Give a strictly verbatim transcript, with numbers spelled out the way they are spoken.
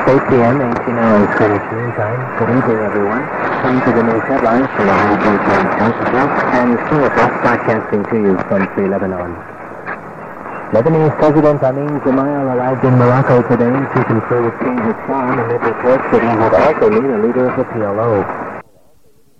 eight p m eighteen hours Greenwich Mean Time. Good evening, everyone. Come to the news headlines from the Hong Kong Times Council and Singapore, broadcasting to you from Free Lebanon. Lebanese President Amin Gemayel arrived in Morocco today to confer with King Hassan amid reports that he would also meet a leader of the P L O.